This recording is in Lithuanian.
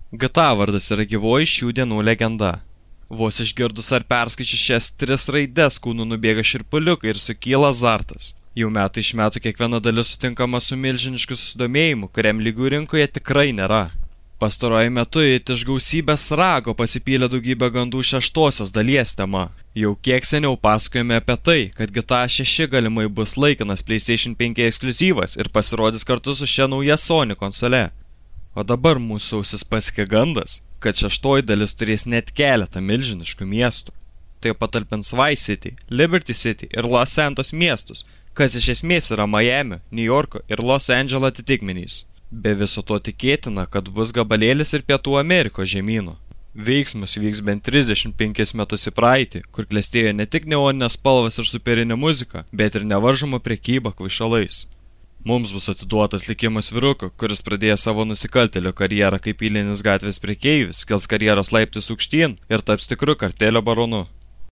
GTA vardas yra gyvoji šių dienų legenda. Vos išgirdus ar perskaičius šias 3 raides kūnų nubėga šiurpuliukai ir sukyla azartas. Jau metai iš metų kiekviena dalis sutinkama su milžinišku susidomėjimu, kuriam lygių rinkoje tikrai nėra. Pastaruoju metu it iš gausybės rago pasipylė daugybė gandų 6 dalies tema. Jau kiek seniau pasakojame apie tai, kad GTA 6 galimai bus laikinas PlayStation 5 ekskliuzyvas ir pasirodys kartu su šia nauja Sony konsole. O dabar mūsų ausis pasiekė gandas, kad 6 dalis turės net keletą milžiniškų miestų. Tai patalpins Vice City, Liberty City ir Los Santos miestus, kas iš esmės yra Miami, New Yorko ir Los Andželo atitikmenys. Be viso to tikėtina, kad bus gabalėlis ir Pietų Amerikos žemynų. Veiksmas vyks bent 35 metus į praeitį, kur klestėjo ne tik neoninės spalvas ir superinė muzika, bet ir nevaržoma prekyba kvaišalais. Mums bus atiduotas likimas vyruko, kuris pradėjo savo nusikaltėlio karjerą kaip eilinis gatvės prekeivis, kels karjeros laiptais aukštyn ir taps tikru kartelio baronu.